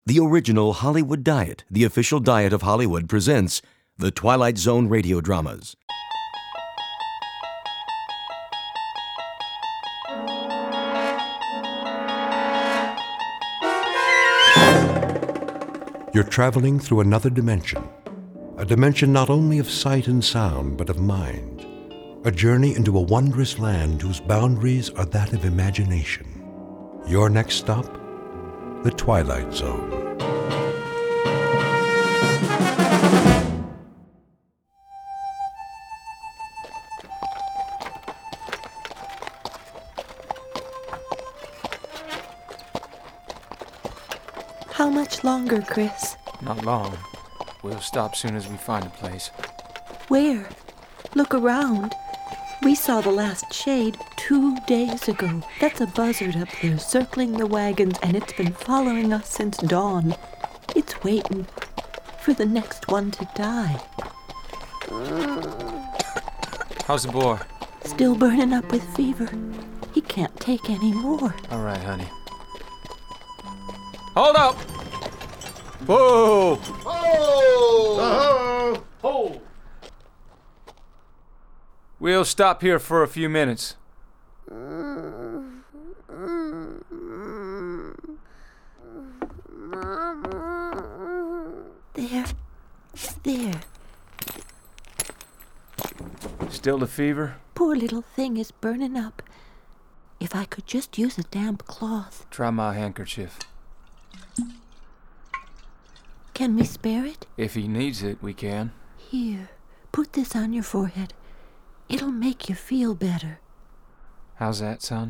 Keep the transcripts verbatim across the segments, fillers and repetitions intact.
The original Hollywood Diet, the official diet of Hollywood, presents the Twilight Zone radio dramas. You're traveling through another dimension, a dimension not only of sight and sound, but of mind, a journey into a wondrous land whose boundaries are that of imagination. Your next stop, the Twilight Zone. How much longer, Chris? Not long. We'll stop soon as we find a place. Where? Look around. We saw the last shade two days ago. That's a buzzard up there circling the wagons, and it's been following us since dawn. It's waiting for the next one to die. How's the boy? Still burning up with fever. He can't take any more. All right, honey. Hold up! Whoa! Whoa! Ho! We'll stop here for a few minutes. There. There. Still the fever? Poor little thing is burning up. If I could just use a damp cloth. Try my handkerchief. Can we spare it? If he needs it, we can. Here, put this on your forehead. It'll make you feel better. How's that, son?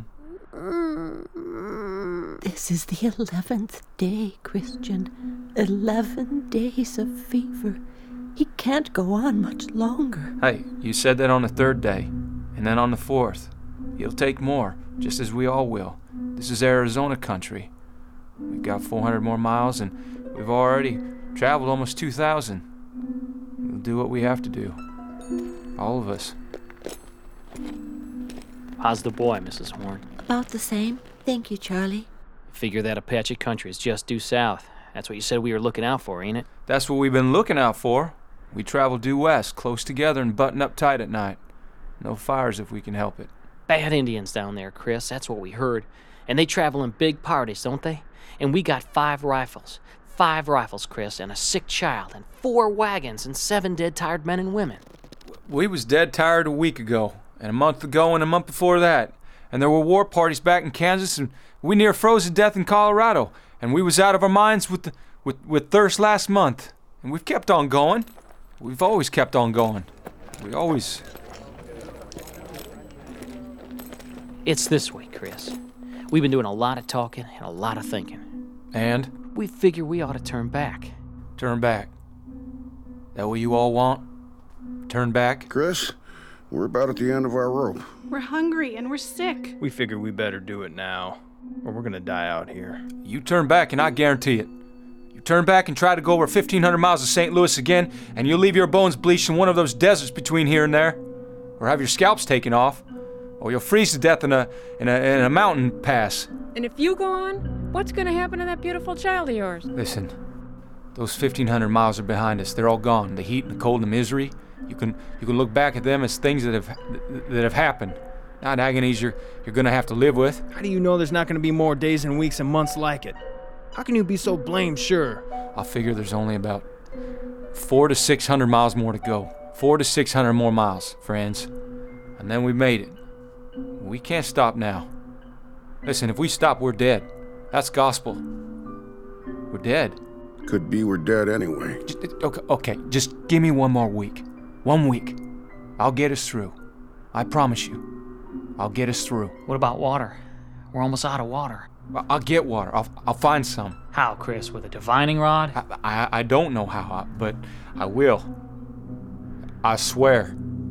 This is the eleventh day, Christian. Eleven days of fever. He can't go on much longer. Hey, you said that on the third day, and then on the fourth. He'll take more, just as we all will. This is Arizona country. We've got four hundred more miles, and we've already traveled almost two thousand. We'll do what we have to do. All of us. How's the boy, Missus Horn? About the same. Thank you, Charlie. Figure that Apache country is just due south. That's what you said we were looking out for, ain't it? That's what we've been looking out for. We travel due west, close together and button up tight at night. No fires if we can help it. Bad Indians down there, Chris. That's what we heard. And they travel in big parties, don't they? And we got five rifles. Five rifles, Chris, and a sick child, and four wagons, and seven dead, tired men and women. We was dead tired a week ago, and a month ago, and a month before that. And there were war parties back in Kansas, and we near froze to death in Colorado. And we was out of our minds with, the, with, with thirst last month. And we've kept on going. We've always kept on going. We always... It's this way, Chris. We've been doing a lot of talking and a lot of thinking. And? We figure we ought to turn back. Turn back. That what you all want? Turn back? Chris, we're about at the end of our rope. We're hungry and we're sick. We figure we better do it now, or we're gonna die out here. You turn back and I guarantee it. You turn back and try to go over fifteen hundred miles to Saint Louis again, and you'll leave your bones bleached in one of those deserts between here and there. Or have your scalps taken off. Or you'll freeze to death in a, in a, in a mountain pass. And if you go on, what's going to happen to that beautiful child of yours? Listen, those fifteen hundred miles are behind us. They're all gone. The heat and the cold and the misery. You can you can look back at them as things that have that have happened, not agonies you're you're gonna have to live with. How do you know there's not gonna be more days and weeks and months like it? How can you be so blamed sure? I figure there's only about four to six hundred miles more to go. Four to six hundred more miles, friends, and then we made it. We can't stop now. Listen, if we stop, we're dead. That's gospel. We're dead. Could be we're dead anyway. Just, okay, okay, just give me one more week. One week. I'll get us through. I promise you. I'll get us through. What about water? We're almost out of water. I'll get water. I'll, I'll find some. How, Chris? With a divining rod? I, I, I don't know how, but I will. I swear.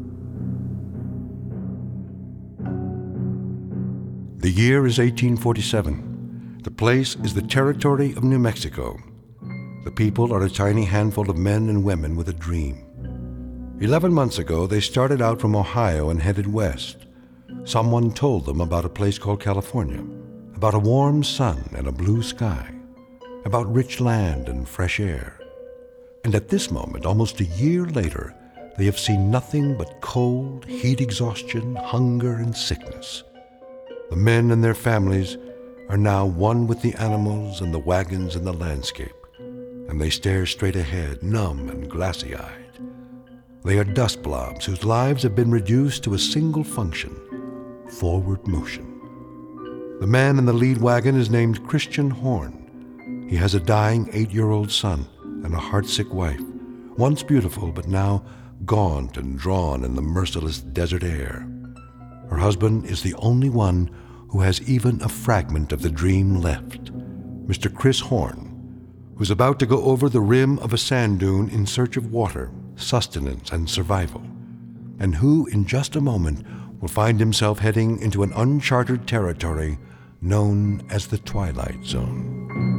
The year is eighteen forty-seven. The place is the territory of New Mexico. The people are a tiny handful of men and women with a dream. Eleven months ago, they started out from Ohio and headed west. Someone told them about a place called California, about a warm sun and a blue sky. about rich land and fresh air. And at this moment, almost a year later, they have seen nothing but cold, heat exhaustion, hunger, and sickness. The men and their families are now one with the animals and the wagons and the landscape, and they stare straight ahead, numb and glassy-eyed. They are dust blobs whose lives have been reduced to a single function: forward motion. The man in the lead wagon is named Christian Horn. He has a dying eight-year-old son and a heartsick wife, once beautiful but now gaunt and drawn in the merciless desert air. Her husband is the only one who has even a fragment of the dream left, Mister Chris Horn, who's about to go over the rim of a sand dune in search of water, sustenance, and survival, and who, in just a moment, will find himself heading into an uncharted territory known as the Twilight Zone.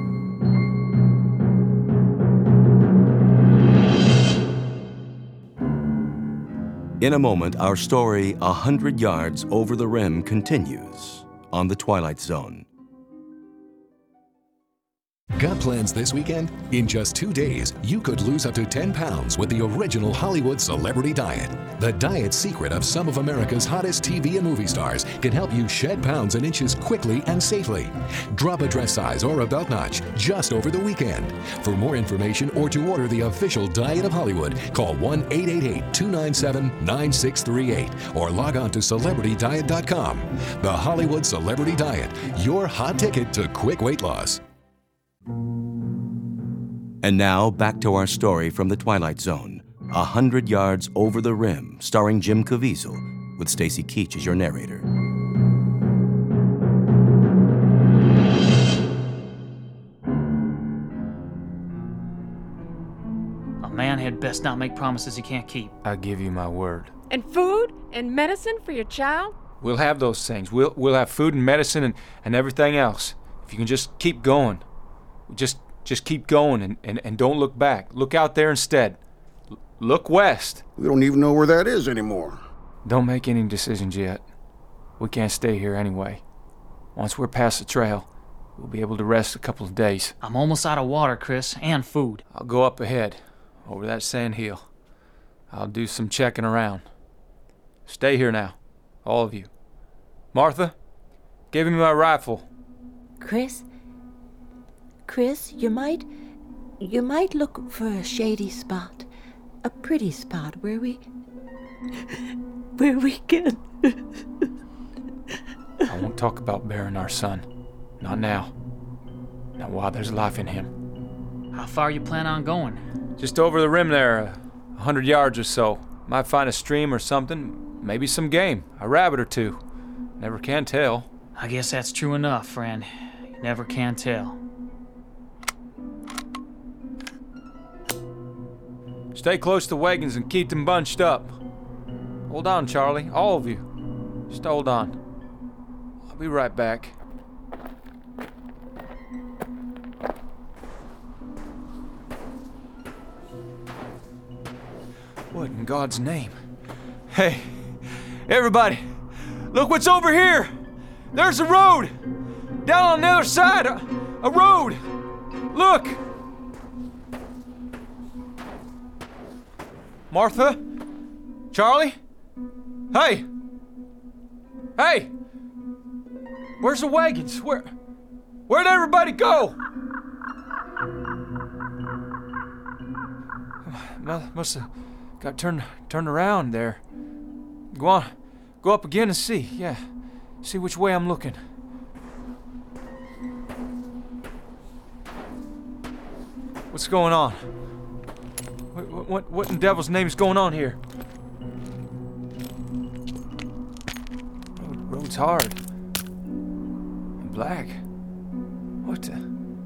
In a moment, our story, A Hundred Yards Over the Rim, continues on the Twilight Zone. Got plans this weekend? In just two days, you could lose up to ten pounds with the original Hollywood Celebrity Diet. The diet secret of some of America's hottest T V and movie stars can help you shed pounds and inches quickly and safely. Drop a dress size or a belt notch just over the weekend. For more information or to order the official Diet of Hollywood, call one eight eight eight, two nine seven, nine six three eight or log on to celebrity diet dot com. The Hollywood Celebrity Diet, your hot ticket to quick weight loss. And now, back to our story from the Twilight Zone, A Hundred Yards Over the Rim, starring Jim Caviezel, with Stacy Keach as your narrator. A man had best not make promises he can't keep. I give you my word. And food and medicine for your child? We'll have those things. We'll we'll have food and medicine and, and everything else. If you can just keep going. Just just keep going and, and, and don't look back. Look out there instead. L- look west. We don't even know where that is anymore. Don't make any decisions yet. We can't stay here anyway. Once we're past the trail, we'll be able to rest a couple of days. I'm almost out of water, Chris, and food. I'll go up ahead, over that sand hill. I'll do some checking around. Stay here now, all of you. Martha, give me my rifle. Chris? Chris, you might... You might look for a shady spot. A pretty spot where we... Where we can... I won't talk about burying our son. Not now. Not while there's life in him. How far you plan on going? Just over the rim there, a hundred yards or so. Might find a stream or something. Maybe some game. A rabbit or two. Never can tell. I guess that's true enough, friend. You never can tell. Stay close to wagons and keep them bunched up. Hold on, Charlie. All of you. Just hold on. I'll be right back. What in God's name? Hey, everybody, look what's over here! There's a road! Down on the other side, a, a road! Look! Martha? Charlie? Hey! Hey! Where's the wagons? Where... Where'd everybody go? Must have got turned turned around there. Go on. Go up again and see. Yeah. See which way I'm looking. What's going on? What, what, what in the devil's name is going on here? Road, road's hard. And black. What the...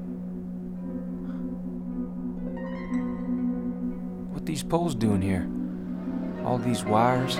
What these poles doing here? All these wires?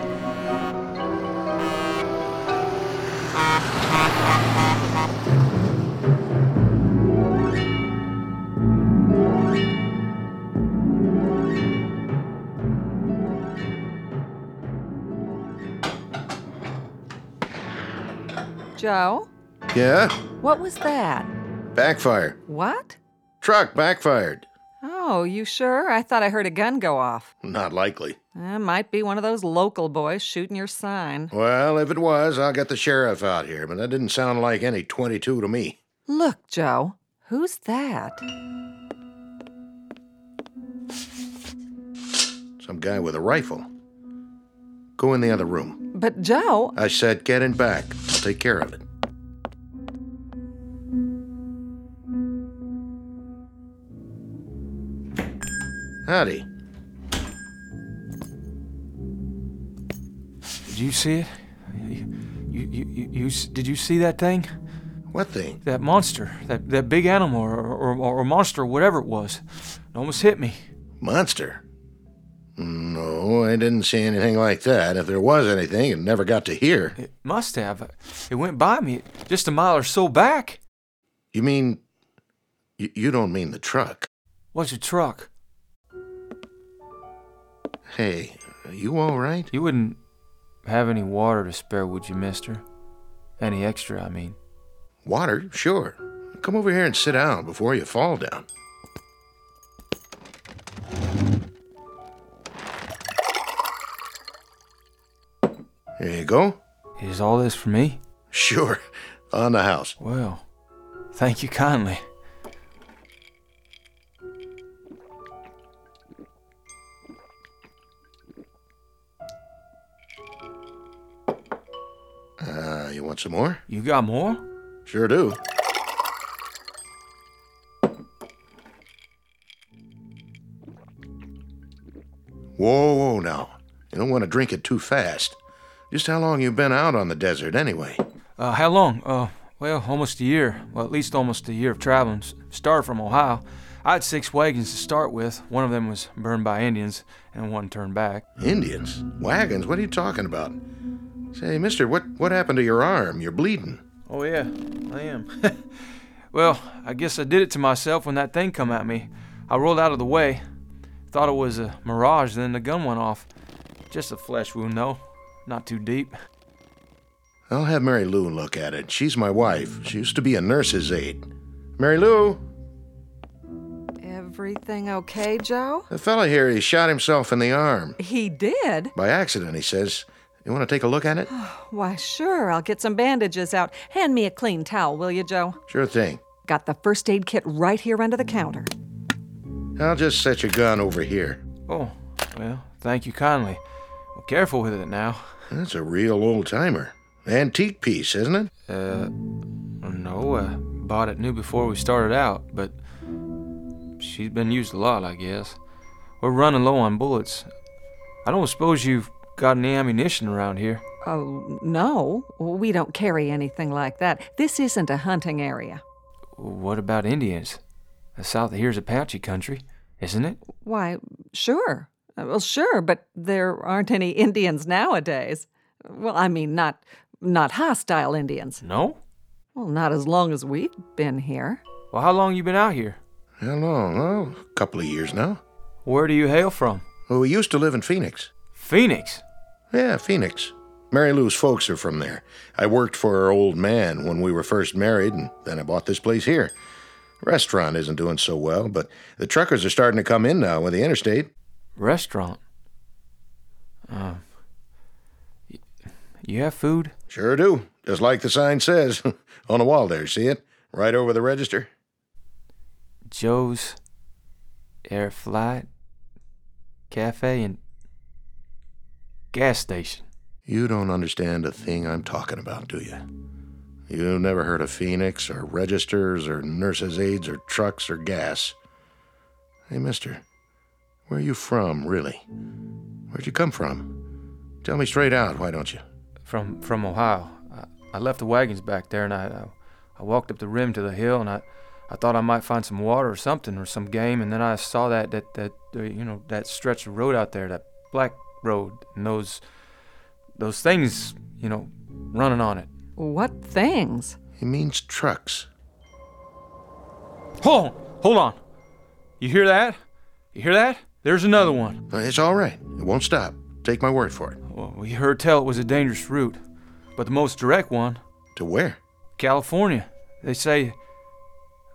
Joe? Yeah? What was that? Backfire. What? Truck backfired. Oh, you sure? I thought I heard a gun go off. Not likely. Eh, might be one of those local boys shooting your sign. Well, if it was, I'll get the sheriff out here, but that didn't sound like any twenty-two to me. Look, Joe. Who's that? Some guy with a rifle. Go in the other room. But, Joe... I said get in back. I'll take care of it. Howdy. Did you see it? You, you, you, you, you, did you see that thing? What thing? That monster. That, that big animal or, or, or monster, whatever it was. It almost hit me. Monster? No, I didn't see anything like that. If there was anything, it never got to here. It must have. It went by me just a mile or so back. You mean... You, you don't mean the truck? What's a truck? Hey, are you all right? You wouldn't have any water to spare, would you, mister? Any extra, I mean. Water? Sure. Come over here and sit down before you fall down. There you go. Is all this for me? Sure. On the house. Well, thank you kindly. Uh, you want some more? You got more? Sure do. Whoa, whoa, now. You don't want to drink it too fast. Just how long you been out on the desert, anyway? Uh, how long? Uh, well, almost a year. Well, at least almost a year of traveling. Started from Ohio. I had six wagons to start with. One of them was burned by Indians, and one turned back. Indians? Wagons? What are you talking about? Say, mister, what, what happened to your arm? You're bleeding. Oh, yeah, I am. Well, I guess I did it to myself when that thing come at me. I rolled out of the way. Thought it was a mirage, then the gun went off. Just a flesh wound, though. Not too deep. I'll have Mary Lou look at it. She's my wife. She used to be a nurse's aide. Mary Lou? Everything okay, Joe? The fella here, he shot himself in the arm. He did? By accident, he says. You want to take a look at it? Why, sure. I'll get some bandages out. Hand me a clean towel, will you, Joe? Sure thing. Got the first aid kit right here under the counter. I'll just set your gun over here. Oh, well, thank you kindly. Well, careful with it now. That's a real old-timer. Antique piece, isn't it? Uh, no, I bought it new before we started out, but she's been used a lot, I guess. We're running low on bullets. I don't suppose you've got any ammunition around here? Oh, no. We don't carry anything like that. This isn't a hunting area. What about Indians? The south of here's Apache country, isn't it? Why, sure. Well, sure, but there aren't any Indians nowadays. Well, I mean, not not hostile Indians. No? Well, not as long as we've been here. Well, how long you been out here? How long? Oh, a couple of years now. Where do you hail from? Well, we used to live in Phoenix. Phoenix? Yeah, Phoenix. Mary Lou's folks are from there. I worked for her old man when we were first married, and then I bought this place here. Restaurant isn't doing so well, but the truckers are starting to come in now with the interstate. Restaurant? Uh, y- you have food? Sure do. Just like the sign says. On the wall there, see it? Right over the register. Joe's Air Flight Cafe and gas station. You don't understand a thing I'm talking about, do you? You've never heard of Phoenix, or registers, or nurses' aides, or trucks, or gas. Hey, mister, where are you from, really? Where'd you come from? Tell me straight out, why don't you? From from Ohio. I, I left the wagons back there, and I, I I walked up the rim to the hill, and I, I thought I might find some water or something, or some game, and then I saw that that that uh, you know that stretch of road out there, that black road, and those those things, you know, running on it. What things? He means trucks. Hold on, hold on. You hear that? You hear that? There's another one. It's all right. It won't stop. Take my word for it. Well, we heard tell it was a dangerous route, but the most direct one. To where? California. They say, uh,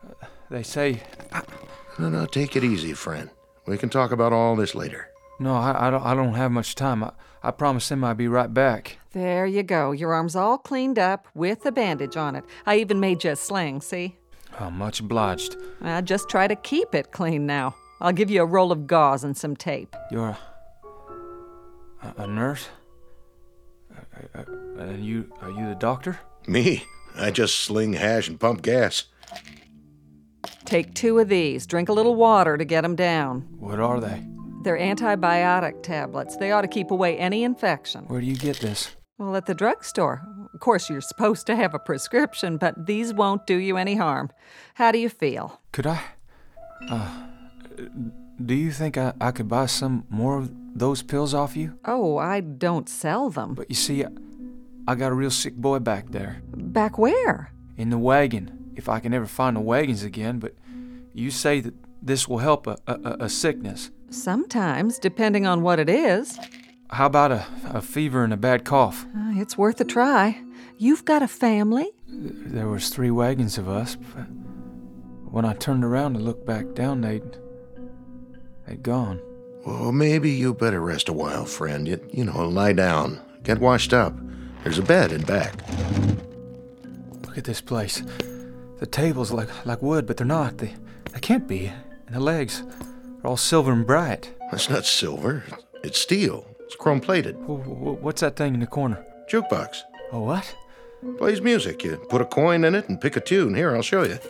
They say... No, no, take it easy, friend. We can talk about all this later. No, I, I, don't, I don't have much time. I, I promised him I'd be right back. There you go. Your arm's all cleaned up with a bandage on it. I even made you a sling, see? Oh, much obliged. Uh, just try to keep it clean now. I'll give you a roll of gauze and some tape. You're a, a, a nurse? Uh, uh, and you, are you the doctor? Me? I just sling hash and pump gas. Take two of these. Drink a little water to get them down. What are they? They're antibiotic tablets. They ought to keep away any infection. Where do you get this? Well, at the drugstore. Of course, you're supposed to have a prescription, but these won't do you any harm. How do you feel? Could I... Uh, do you think I, I could buy some more of those pills off you? Oh, I don't sell them. But you see, I, I got a real sick boy back there. Back where? In the wagon, if I can ever find the wagons again, but you say that this will help a, a, a sickness. Sometimes, depending on what it is. How about a, a fever and a bad cough? Uh, it's worth a try. You've got a family? There was three wagons of us. But when I turned around to look back down, they'd, they'd gone. Well, maybe you better rest a while, friend. You, you know, lie down. Get washed up. There's a bed in back. Look at this place. The tables like like wood, but they're not. They, they can't be. And the legs are all silver and bright. That's not silver. It's steel. It's chrome-plated. What's that thing in the corner? Jukebox. A what? Plays music. You put a coin in it and pick a tune. Here, I'll show you.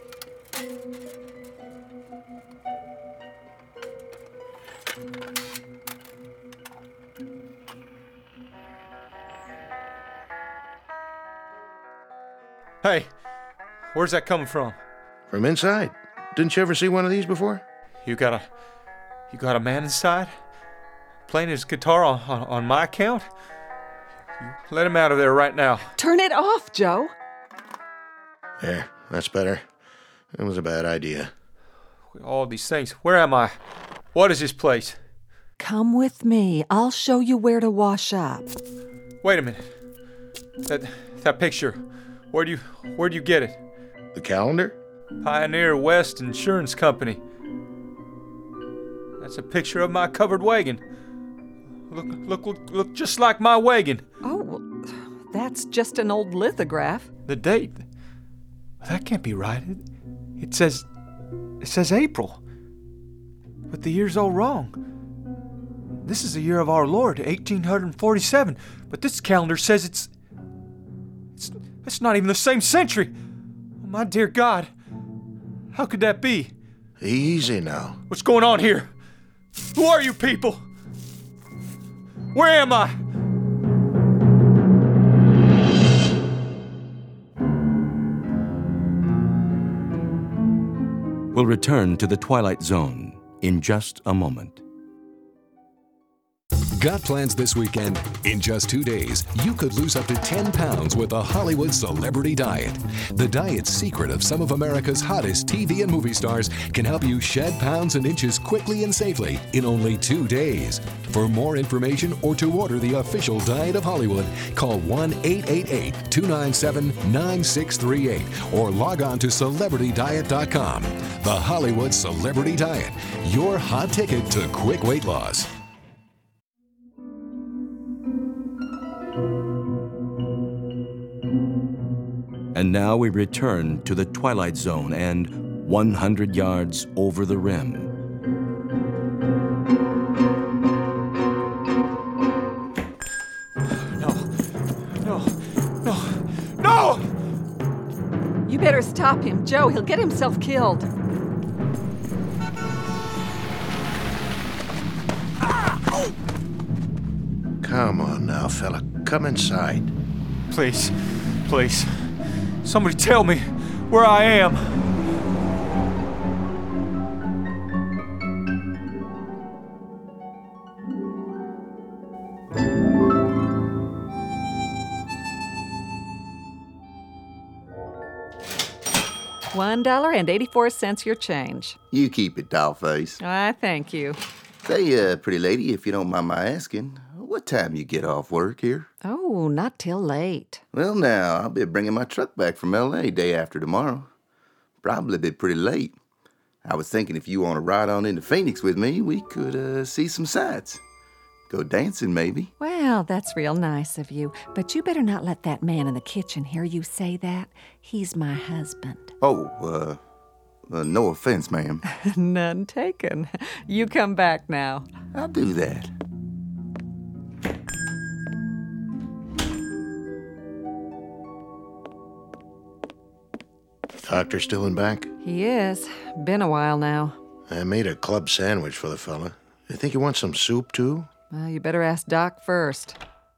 Hey, where's that coming from? From inside. Didn't you ever see one of these before? You got a, you got a man inside? Playing his guitar on, on, on my account? Let him out of there right now. Turn it off, Joe. There, that's better. It was a bad idea. All these things. Where am I? What is this place? Come with me. I'll show you where to wash up. Wait a minute. That that picture. Where do you where do you get it? The calendar? Pioneer West Insurance Company. That's a picture of my covered wagon. Look, look, look, look just like my wagon. Oh, that's just an old lithograph. The date. That can't be right. It, it says, it says April. But the year's all wrong. This is the year of our Lord, eighteen forty-seven. But this calendar says it's, it's, it's not even the same century. Oh, my dear God. How could that be? Easy now. What's going on here? Who are you people? Where am I? We'll return to the Twilight Zone in just a moment. Got plans this weekend? In just two days, you could lose up to ten pounds with the Hollywood Celebrity Diet. The diet's secret of some of America's hottest T V and movie stars can help you shed pounds and inches quickly and safely in only two days. For more information or to order the official Diet of Hollywood, call one eight eight eight, two nine seven, nine six three eight or log on to celebrity diet dot com. The Hollywood Celebrity Diet, your hot ticket to quick weight loss. And now we return to the Twilight Zone and one hundred yards over the rim. No, no, no, no! You better stop him, Joe. He'll get himself killed. Come on now, fella. Come inside. Please, please. Somebody tell me where I am. One dollar and eighty-four cents your change. You keep it, dollface. I thank you. Say, uh, pretty lady, if you don't mind my asking, what time you get off work here? Oh, not till late. Well, now, I'll be bringing my truck back from L A day after tomorrow. Probably be pretty late. I was thinking if you want to ride on into Phoenix with me, we could uh, see some sights. Go dancing, maybe. Well, that's real nice of you, but you better not let that man in the kitchen hear you say that. He's my husband. Oh, uh, uh no offense, ma'am. None taken. You come back now. I'll do that. Doctor still in back? He is. Been a while now. I made a club sandwich for the fella. You think you want some soup, too? Well, you better ask Doc first.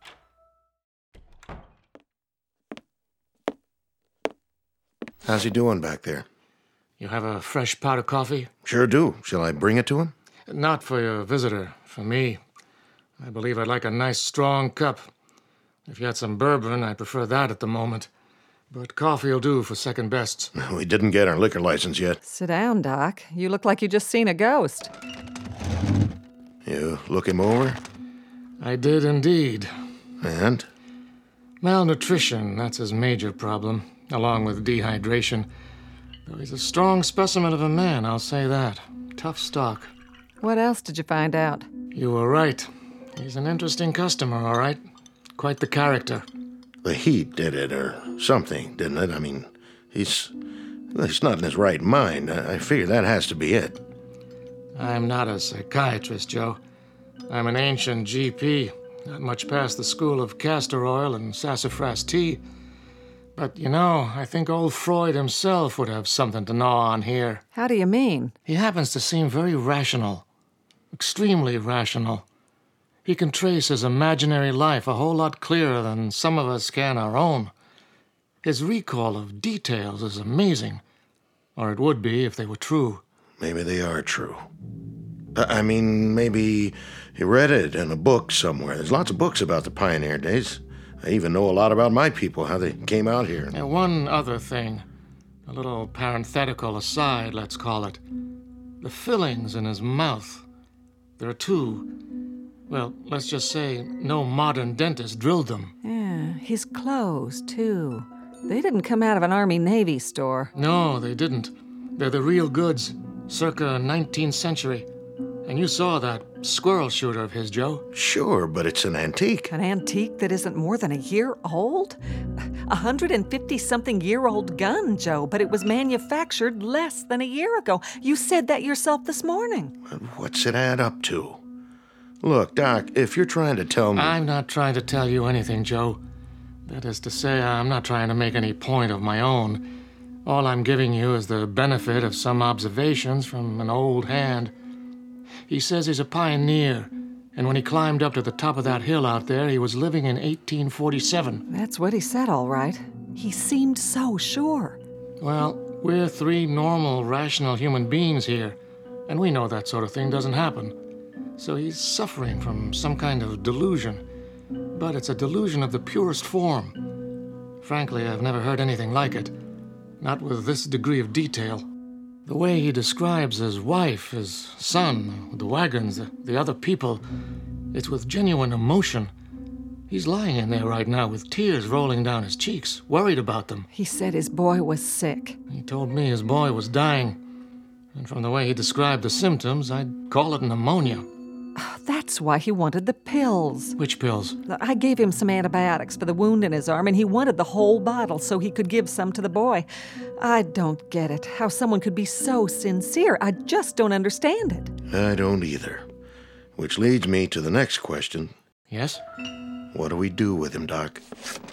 How's he doing back there? You have a fresh pot of coffee? Sure do. Shall I bring it to him? Not for your visitor, for me. I believe I'd like a nice strong cup. If you had some bourbon, I'd prefer that at the moment. But coffee'll do for second best. We didn't get our liquor license yet. Sit down, Doc. You look like you just seen a ghost. You look him over? I did indeed. And? Malnutrition, that's his major problem, along with dehydration. Though he's a strong specimen of a man, I'll say that. Tough stock. What else did you find out? You were right. He's an interesting customer, all right. Quite the character. The heat did it, or something, didn't it? I mean, he's he's not in his right mind. I, I figure that has to be it. I'm not a psychiatrist, Joe. I'm an ancient G P, not much past the school of castor oil and sassafras tea. But, you know, I think old Freud himself would have something to gnaw on here. How do you mean? He happens to seem very rational. Extremely rational. He can trace his imaginary life a whole lot clearer than some of us can our own. His recall of details is amazing. Or it would be if they were true. Maybe they are true. I mean, maybe he read it in a book somewhere. There's lots of books about the pioneer days. I even know a lot about my people, how they came out here. And one other thing. A little parenthetical aside, let's call it. The fillings in his mouth. There are two. Well, let's just say no modern dentist drilled them. Yeah, his clothes, too. They didn't come out of an Army-Navy store. No, they didn't. They're the real goods, circa nineteenth century. And you saw that squirrel shooter of his, Joe. Sure, but it's an antique. An antique that isn't more than a year old? A hundred and fifty-something-year-old gun, Joe, but it was manufactured less than a year ago. You said that yourself this morning. What's it add up to? Look, Doc, if you're trying to tell me... I'm not trying to tell you anything, Joe. That is to say, I'm not trying to make any point of my own. All I'm giving you is the benefit of some observations from an old hand. He says he's a pioneer, and when he climbed up to the top of that hill out there, he was living in eighteen forty-seven. That's what he said, all right. He seemed so sure. Well, we're three normal, rational human beings here, and we know that sort of thing doesn't happen. So he's suffering from some kind of delusion. But it's a delusion of the purest form. Frankly, I've never heard anything like it. Not with this degree of detail. The way he describes his wife, his son, the wagons, the, the other people, it's with genuine emotion. He's lying in there right now with tears rolling down his cheeks, worried about them. He said his boy was sick. He told me his boy was dying. And from the way he described the symptoms, I'd call it pneumonia. That's why he wanted the pills. Which pills? I gave him some antibiotics for the wound in his arm, and he wanted the whole bottle so he could give some to the boy. I don't get it, how someone could be so sincere. I just don't understand it. I don't either. Which leads me to the next question. Yes? What do we do with him, Doc?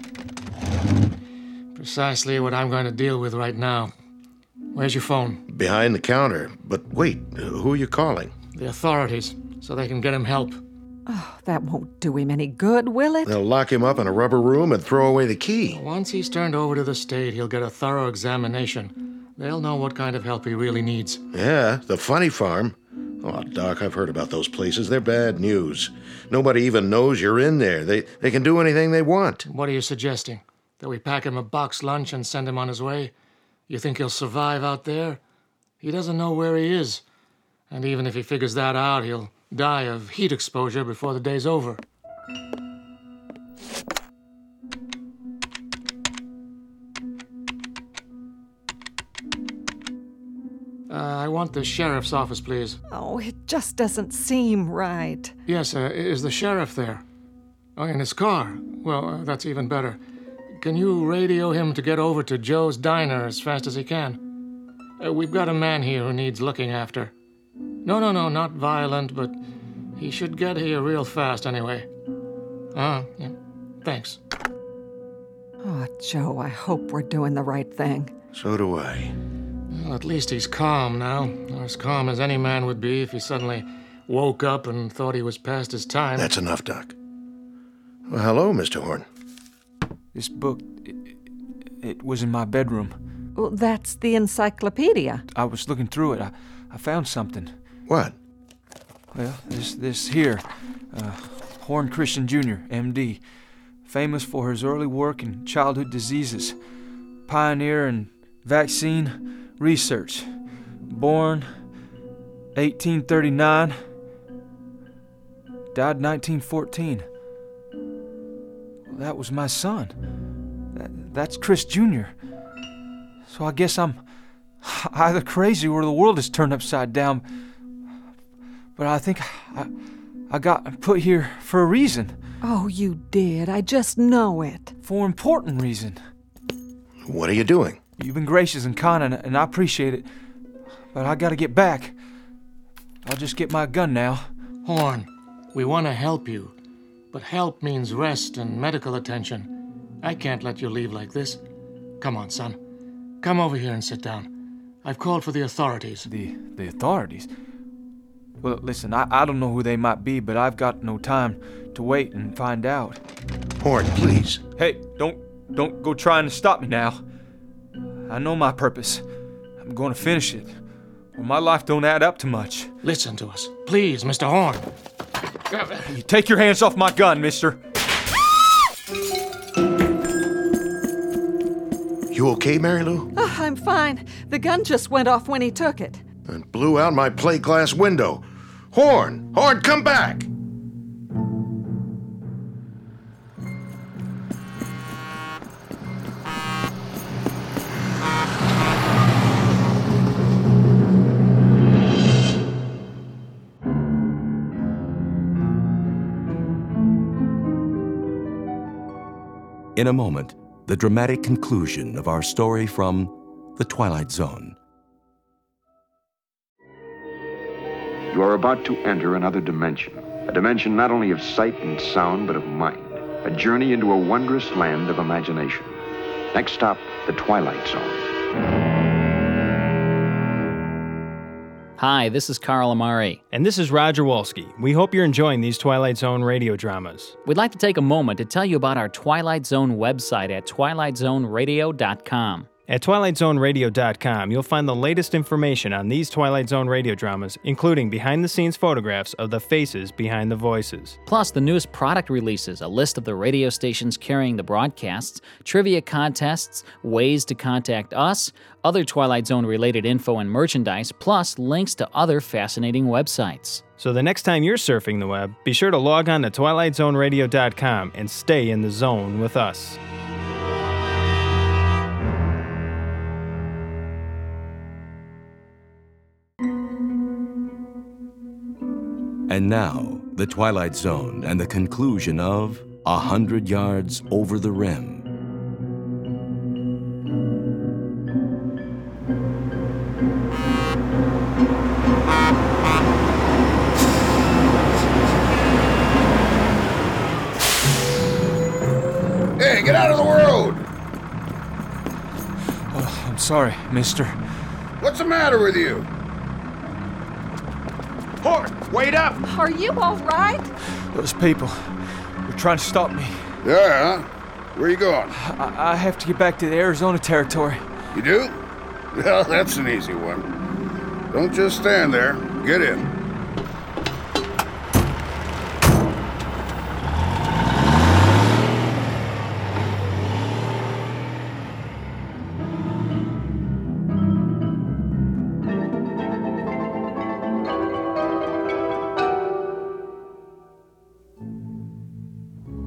Precisely what I'm going to deal with right now. Where's your phone? Behind the counter. But wait, who are you calling? The authorities, so they can get him help. Oh, that won't do him any good, will it? They'll lock him up in a rubber room and throw away the key. Once he's turned over to the state, he'll get a thorough examination. They'll know what kind of help he really needs. Yeah, the funny farm. Oh, Doc, I've heard about those places. They're bad news. Nobody even knows you're in there. They they can do anything they want. What are you suggesting? That we pack him a box lunch and send him on his way? You think he'll survive out there? He doesn't know where he is. And even if he figures that out, he'll die of heat exposure before the day's over. Uh, I want the sheriff's office, please. Oh, it just doesn't seem right. Yes, uh, is the sheriff there? Oh, in his car? Well, uh, that's even better. Can you radio him to get over to Joe's Diner as fast as he can? Uh, we've got a man here who needs looking after. No, no, no, not violent, but he should get here real fast anyway. Uh, yeah. Thanks. Oh, Joe, I hope we're doing the right thing. So do I. Well, at least he's calm now. As calm as any man would be if he suddenly woke up and thought he was past his time. That's enough, Doc. Well, hello, Mister Horn. This book, it, it was in my bedroom. Well, that's the encyclopedia. I was looking through it. I, I found something. What? Well, this this here. Uh, Horn Christian Junior, M D. Famous for his early work in childhood diseases. Pioneer in vaccine research. Born eighteen thirty-nine. Died nineteen fourteen. That was my son. That, that's Chris Junior So I guess I'm either crazy or the world is turned upside down. But I think I, I got put here for a reason. Oh, you did. I just know it. For an important reason. What are you doing? You've been gracious and kind, and, and I appreciate it. But I gotta get back. I'll just get my gun now. Horn, we want to help you. But help means rest and medical attention. I can't let you leave like this. Come on, son. Come over here and sit down. I've called for the authorities. The the authorities? Well, listen, I, I don't know who they might be, but I've got no time to wait and find out. Horn, please. Hey, don't don't go trying to stop me now. I know my purpose. I'm going to finish it. Or my life don't add up to much. Listen to us. Please, Mister Horn. You take your hands off my gun, mister. You okay, Mary Lou? Oh, I'm fine. The gun just went off when he took it. And blew out my plate glass window. Horn! Horn, come back! In a moment, the dramatic conclusion of our story from The Twilight Zone. You are about to enter another dimension, a dimension not only of sight and sound, but of mind, a journey into a wondrous land of imagination. Next stop, The Twilight Zone. Hi, this is Carl Amari. And this is Roger Wolski. We hope you're enjoying these Twilight Zone radio dramas. We'd like to take a moment to tell you about our Twilight Zone website at twilight zone radio dot com. At twilight zone radio dot com, you'll find the latest information on these Twilight Zone radio dramas, including behind-the-scenes photographs of the faces behind the voices. Plus, the newest product releases, a list of the radio stations carrying the broadcasts, trivia contests, ways to contact us, other Twilight Zone-related info and merchandise, plus links to other fascinating websites. So the next time you're surfing the web, be sure to log on to twilight zone radio dot com and stay in the zone with us. And now, The Twilight Zone and the conclusion of A Hundred Yards Over the Rim. Hey, get out of the road! Oh, I'm sorry, mister. What's the matter with you? Horn, wait up! Are you all right? Those people, they're trying to stop me. Yeah? Where are you going? I, I have to get back to the Arizona territory. You do? Well, that's an easy one. Don't just stand there. Get in.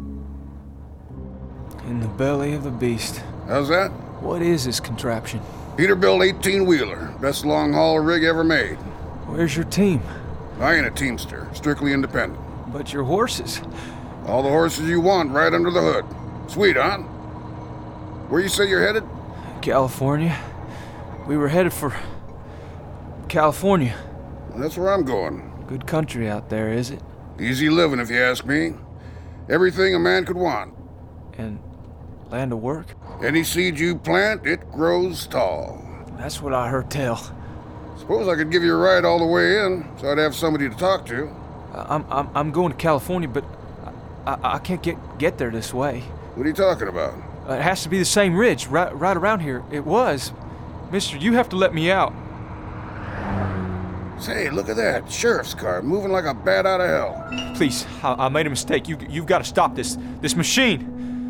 In the belly of the beast. How's that? What is this contraption? Peterbilt eighteen-wheeler. Best long-haul rig ever made. Where's your team? I ain't a teamster. Strictly independent. But your horses. All the horses you want right under the hood. Sweet, huh? Where you say you're headed? California. We were headed for California. That's where I'm going. Good country out there, is it? Easy living, if you ask me. Everything a man could want. And land of work? Any seed you plant, it grows tall. That's what I heard tell. Suppose I could give you a ride all the way in, so I'd have somebody to talk to. I'm I'm I'm going to California, but I, I, I can't get get there this way. What are you talking about? Uh, it has to be the same ridge, right right around here. It was. Mister, you have to let me out. Say, look at that. Sheriff's car, moving like a bat out of hell. Please, I, I made a mistake. You, you've got to stop this, this machine.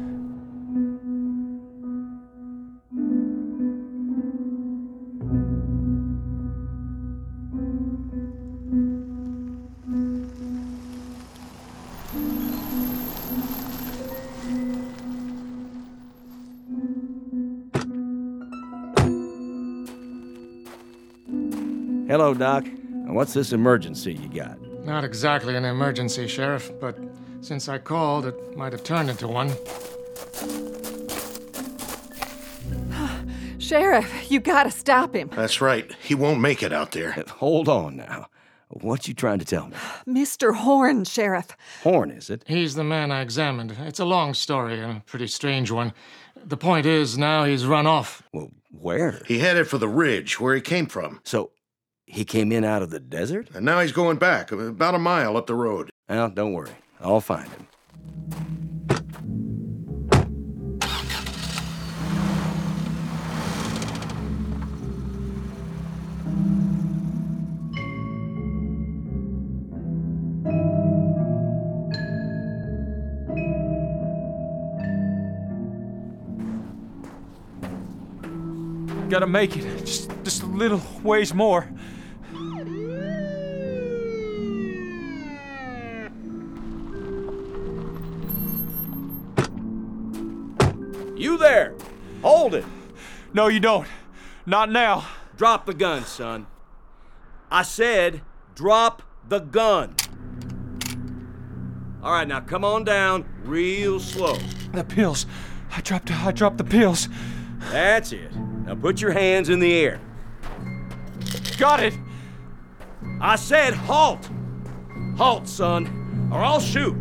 Hello, Doc. What's this emergency you got? Not exactly an emergency, Sheriff, but since I called, it might have turned into one. Sheriff, you gotta stop him. That's right. He won't make it out there. Hold on now. What you trying to tell me? Mister Horn, Sheriff. Horn, is it? He's the man I examined. It's a long story, a pretty strange one. The point is, now he's run off. Well, where? He headed for the ridge, where he came from. So, he came in out of the desert? And now he's going back, about a mile up the road. Well, don't worry. I'll find him. Gotta make it. Just, just a little ways more. You there! Hold it! No, you don't. Not now. Drop the gun, son. I said, drop the gun. All right, now come on down real slow. The pills. I dropped, I dropped the pills. That's it. Now put your hands in the air. Got it! I said halt! Halt, son, or I'll shoot.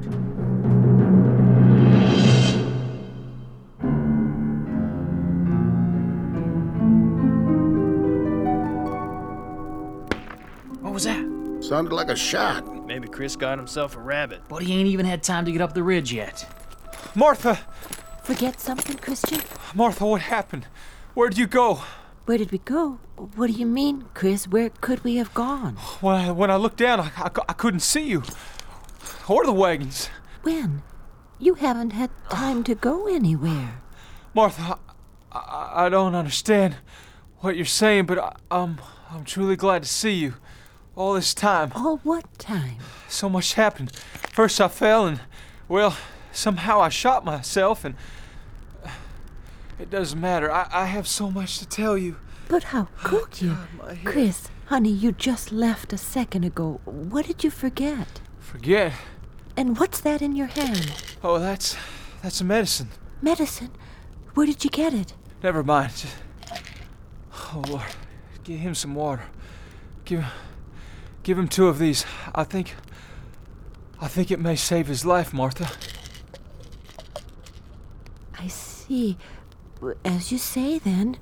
What was that? Sounded like a shot. Maybe Chris got himself a rabbit. But he ain't even had time to get up the ridge yet. Martha! Forget something, Christian? Martha, what happened? Where'd you go? Where did we go? What do you mean, Chris? Where could we have gone? When I, when I looked down, I, I, I couldn't see you. Or the wagons. When? You haven't had time to go anywhere. Martha, I, I, I don't understand what you're saying, but I, um, I'm truly glad to see you. All this time. All what time? So much happened. First I fell and, well, somehow I shot myself and... It doesn't matter. I, I have so much to tell you. But how could oh, you? God, Chris, honey, you just left a second ago. What did you forget? Forget? And what's that in your hand? Oh, that's... that's a medicine. Medicine? Where did you get it? Never mind. Just, oh, Lord. Give him some water. Give... Give him two of these. I think... I think it may save his life, Martha. I see. As you say, then.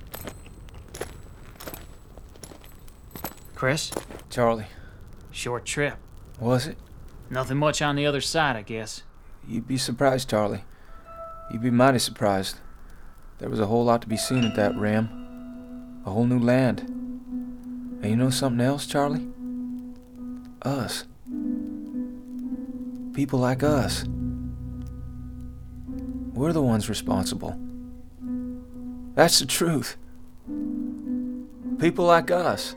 Chris? Charlie. Short trip. Was it? Nothing much on the other side, I guess. You'd be surprised, Charlie. You'd be mighty surprised. There was a whole lot to be seen at that rim. A whole new land. And you know something else, Charlie? Us. People like us. We're the ones responsible. That's the truth. People like us.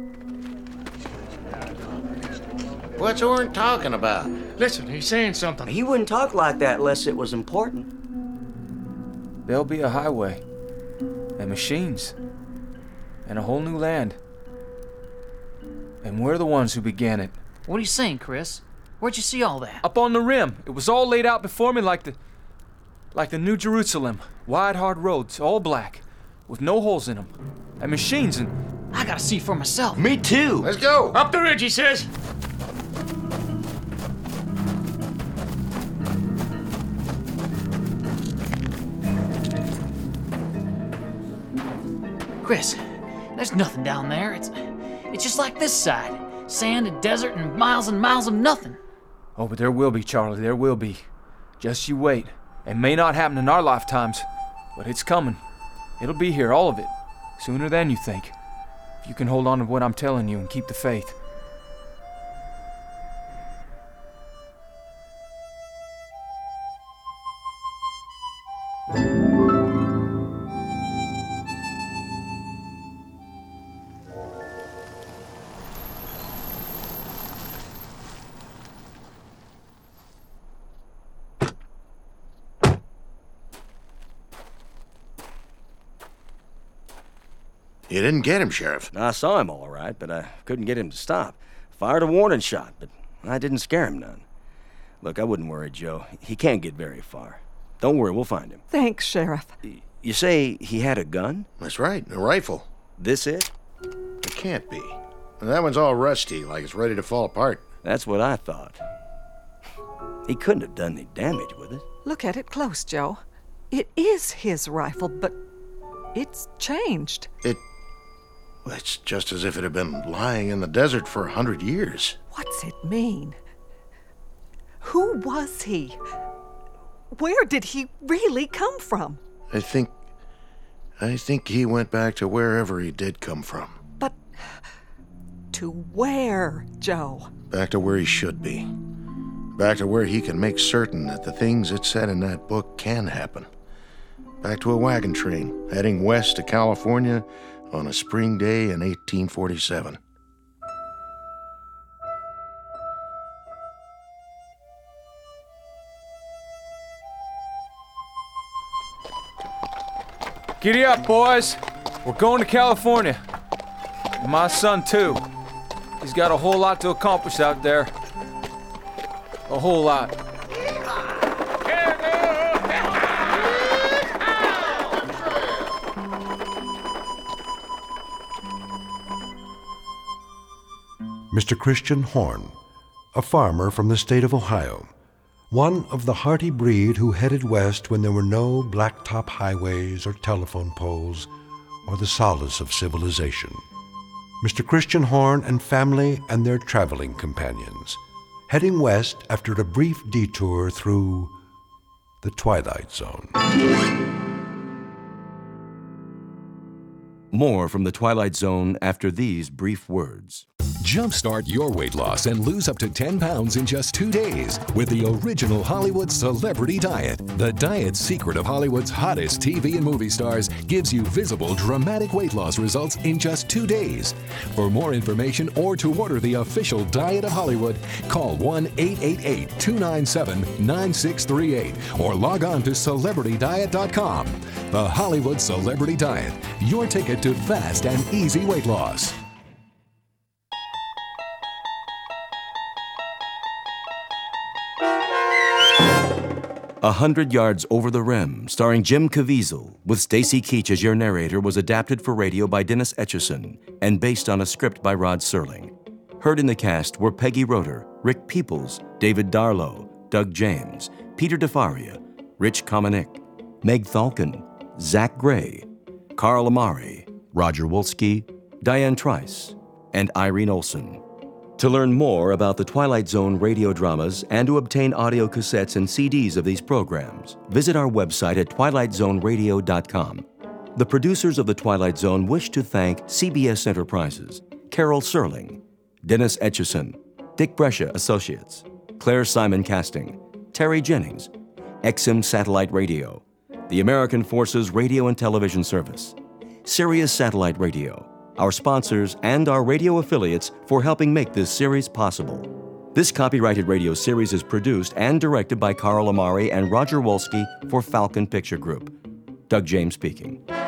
What's Orrin talking about? Listen, he's saying something. He wouldn't talk like that unless it was important. There'll be a highway. And machines. and a whole new land. And we're the ones who began it. What are you saying, Chris? Where'd you see all that? Up on the rim. It was all laid out before me like the... like the New Jerusalem. Wide, hard roads, all black, with no holes in them. And machines and... I gotta see for myself. Me too. Let's go. Up the ridge, he says. Chris, there's nothing down there. It's it's just like this side. Sand and desert and miles and miles of nothing. Oh, but there will be, Charlie, there will be. Just you wait. It may not happen in our lifetimes, but it's coming. It'll be here, all of it, sooner than you think. If you can hold on to what I'm telling you and keep the faith. You didn't get him, Sheriff. I saw him all right, but I couldn't get him to stop. Fired a warning shot, but I didn't scare him none. Look, I wouldn't worry, Joe. He can't get very far. Don't worry, we'll find him. Thanks, Sheriff. You say he had a gun? That's right, a rifle. This it? It can't be. That one's all rusty, like it's ready to fall apart. That's what I thought. He couldn't have done any damage with it. Look at it close, Joe. It is his rifle, but it's changed. It... It's just as if it had been lying in the desert for a hundred years. What's it mean? Who was he? Where did he really come from? I think... I think he went back to wherever he did come from. But... to where, Joe? Back to where he should be. Back to where he can make certain that the things it said in that book can happen. Back to a wagon train, heading west to California on a spring day in eighteen forty-seven. Giddy up, boys. We're going to California. And my son, too. He's got a whole lot to accomplish out there. A whole lot. Mister Christian Horn, a farmer from the state of Ohio, one of the hearty breed who headed west when there were no blacktop highways or telephone poles or the solace of civilization. Mister Christian Horn and family and their traveling companions, heading west after a brief detour through the Twilight Zone. More from the Twilight Zone after these brief words. Jumpstart your weight loss and lose up to ten pounds in just two days with the original Hollywood Celebrity Diet. The diet secret of Hollywood's hottest T V and movie stars gives you visible, dramatic weight loss results in just two days. For more information or to order the official Diet of Hollywood, call one eight eight eight, two nine seven, nine six three eight or log on to celebrity diet dot com. The Hollywood Celebrity Diet, your ticket to fast and easy weight loss. A Hundred Yards Over the Rim, starring Jim Caviezel, with Stacy Keach as your narrator, was adapted for radio by Dennis Etchison and based on a script by Rod Serling. Heard in the cast were Peggy Roeder, Rick Peoples, David Darlow, Doug James, Peter DeFaria, Rich Komenick, Meg Thalken, Zach Gray, Carl Amari, Roger Wolski, Diane Trice, and Irene Olson. To learn more about the Twilight Zone radio dramas and to obtain audio cassettes and C Ds of these programs, visit our website at twilight zone radio dot com. The producers of The Twilight Zone wish to thank C B S Enterprises, Carol Serling, Dennis Etchison, Dick Brescia Associates, Claire Simon Casting, Terry Jennings, X M Satellite Radio, the American Forces Radio and Television Service, Sirius Satellite Radio, our sponsors, and our radio affiliates for helping make this series possible. This copyrighted radio series is produced and directed by Carl Amari and Roger Wolski for Falcon Picture Group. Doug James speaking.